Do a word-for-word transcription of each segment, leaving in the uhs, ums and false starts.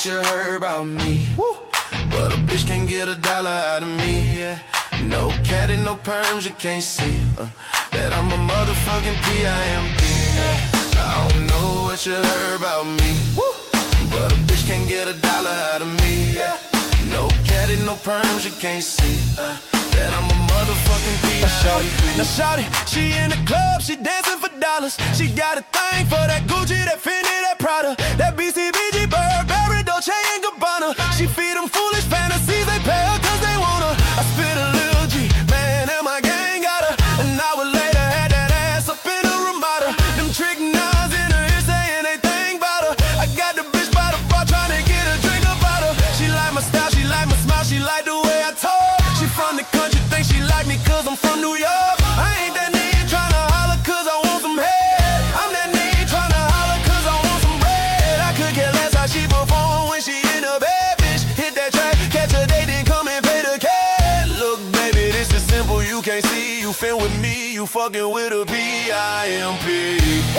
what you heard about me. Woo. But a bitch can't get a dollar out of me, yeah. No cat and no perms, you can't see uh, that I'm a motherfucking P I M P, yeah. I don't know what you heard about me. Woo. But a bitch can't get a dollar out of me, yeah. No cat and no perms, you can't see uh, that I'm a motherfucking P I M P. Now shawty, she in the club, she dancing for dollars. She got a thing for that Gucci, that Fendi, that Prada, that B C B G, Burberry, Dolce and Gabbana. She feed them foolish fantasies, they pay her cause they want her. I spit a little G, man, and my gang got her. An hour later, had that ass up in a Ramada. Them trick nines in her ear saying they think about her. I got the bitch by the bar trying to get a drink about her. She like my style, she like my smile, she like the way I talk. She from the country, think she like me cause I'm from New York. I ain't that nigga tryna holler cause I want some head. I'm that nigga tryna holler cause I want some bread. I could care less how she perform when she in a bad bitch. Hit that track, catch a date, then come and pay the cat. Look baby, this is simple, you can't see. You fin with me, you fucking with a P I M P.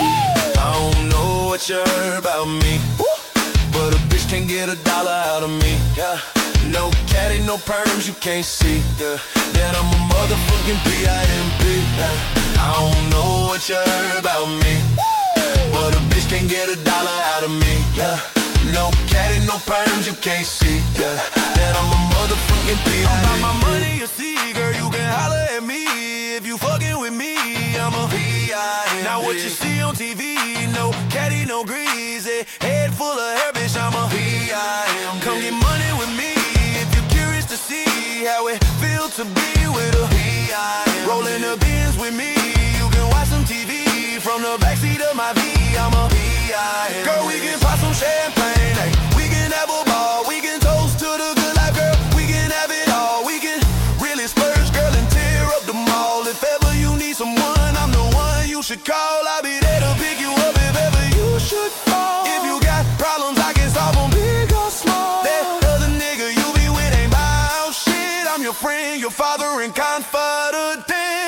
I don't know what you heard about me, but a bitch can't get a dollar out of me, yeah. No cat and no perms, you can't see, yeah, that I'm a motherfucking P I M P, yeah. I don't know what you heard about me, but a bitch can't get a dollar out of me, yeah. No cat and no perms, you can't see, yeah, that I'm a motherfucking P I M P. I'm about my money, you see, girl, you can holler at me. If you fucking with me, I'm a P I M P. Now what you see on T V, no catty, no greasy, head full of hair, bitch, I'm a P I M P. Come get money with me if you're curious to see how it feel to be with a P I M P. Rolling the beans with me, you can watch some T V from the backseat of my V, I'm a P I M P. Girl, we can pop some champagne, ay. We can have a ball, we can toast to the good life, girl. We can have it all, we can really splurge, girl, and tear up the mall. If ever you need someone, I'm the one you should call. I'll be there to pick you up if ever you should fall. If you got problems, I can solve them, big or small. That other nigga you be with ain't my shit. I'm your friend, your father, and confidant.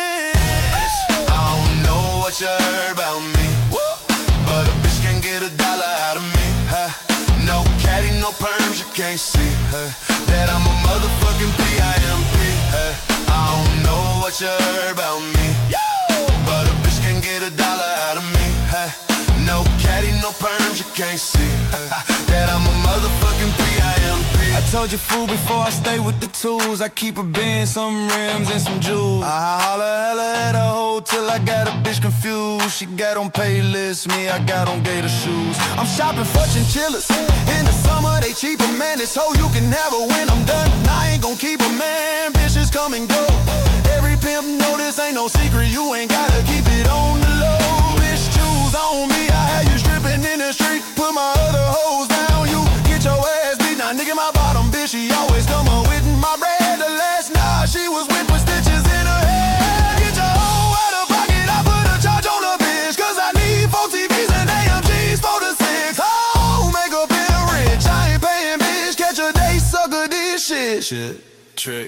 I don't know what you heard about me, but a bitch can't get a dollar out of me, huh? No catty, no perms, you can't see, huh? That I'm a motherfucking P I M P, huh? I don't know what you heard about me, but a bitch can't get a dollar out of me, huh? No catty, no perms, you can't see, huh? That I'm a motherfucking P I M P. I told you fool before I stay with the tools. I keep a bin, some rims, and some jewels. I holla hella at a hoe till I got a bitch confused. She got on Paylist, me I got on Gator shoes. I'm shopping for chinchillas. In the summer they cheaper, man. This hoe you can have her when I'm done. I ain't gon' keep her, man. Bitches come and go. Every pimp know this ain't no secret. You ain't gotta keep it on the low. Bitch, choose on me. I had you stripping in the street. Put my other hoes down. You get your ass beat. Now nigga, my bottom bitch, she always come up with my bread. The last night she was with with stitches in her head. Get your hoe out of pocket. I put a charge on her bitch, cause I need four T Vs and A M Gs for the six. Oh, make a bill rich. I ain't paying bitch. Catch a day, sucker, this shit. Shit, trick.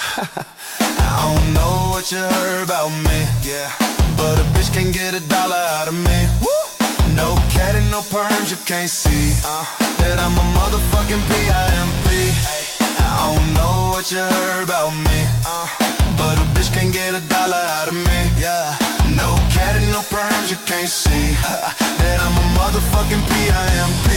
I don't know what you heard about me, yeah, but a bitch can't get a dollar out of me. Woo! No cat and no perms, you can't see, uh, that I'm a motherfucking P I M P. I don't know what you heard about me, uh, but a bitch can't get a dollar out of me, yeah. No cat and no perms, you can't see, uh, that I'm a motherfucking P I M P.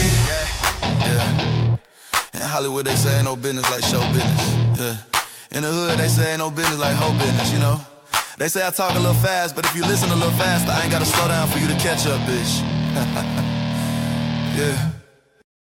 Yeah. In Hollywood they say ain't no business like show business, yeah. In the hood they say ain't no business like hoe business, you know. They say I talk a little fast, but if you listen a little faster, I ain't gotta slow down for you to catch up, bitch. Yeah.